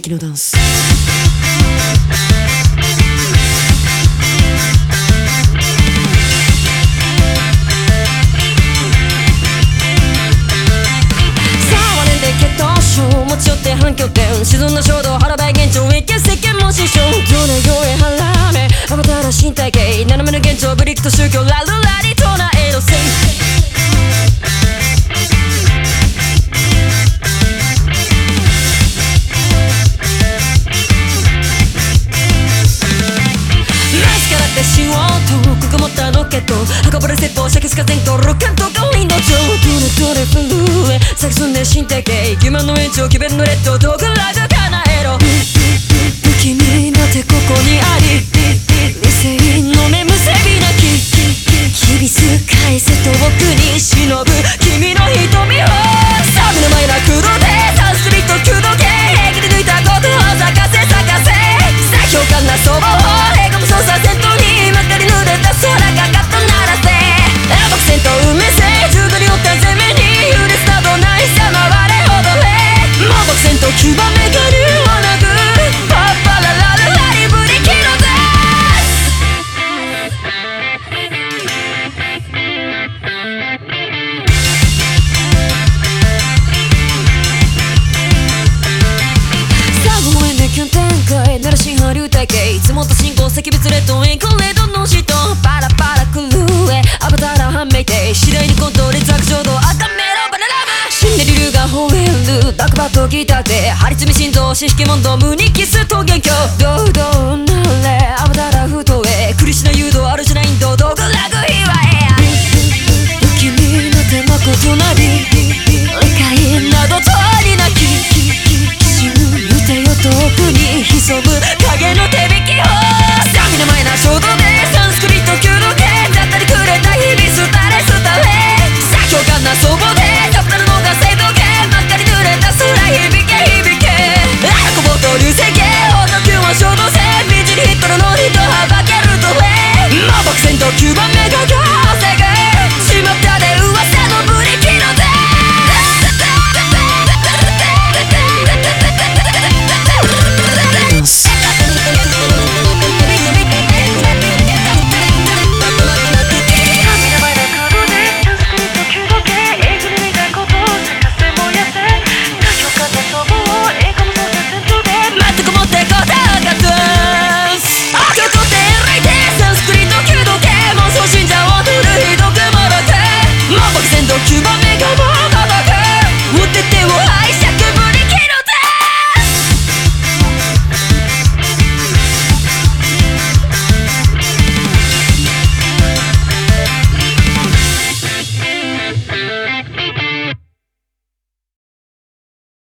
きのダンス。持ち寄って反響点沈んだ衝動腹ばい現状一見世間も師匠どれより腹めアバターら身体系斜めの現状ブリックと宗教ラルラリ唱えろせいしようとくぐもったロケット運ばれ説法灼熱風とロケットがウィンドウ上どれどれ震え咲き進んで身体系夢の延長気分のレッド道具ラグ叶えろ不気味な手ここにあり理性の目むせびなき響す返せ遠くに忍ぶ君の瞳をサビの前な空洞でサンスクリット弓道系平気で抜いたことを咲かせ咲かせ最強感なそばをへこむ操作戦闘にまかり濡れた空がガッと鳴らせアボクセント運命性重度に折った前面に揺れすなどないさ回れ踊れモボクセント9番目が竜をなぐパッパララララリブリキロダなら新波流体系いつもと進行赤別レッドインコレードの人パラパラ狂えアバターら判明で次第にコント劣悪衝動赤メロバナラブ死んでる竜が吠えるバックバットギターで張り詰め心臓四式問答無にキスと元凶堂々なれアバターら太えクリシナ誘導あるじゃないん道道具ラグヒワエア不気味な手間ことなり理解など通りなき見てよ遠くに潜む影の手引きをサビの前な衝動でサンスクリット弓道系だったりくれた日々スタレスタレ最強感なそぼでトップなるのが正当系真っ赤に濡れた空響け響けアコボと流星系オートキュンは衝動性道にヒットのノリとはばけるとレモボクセント9番目が稼ぐしまったで噂のブリキので9番目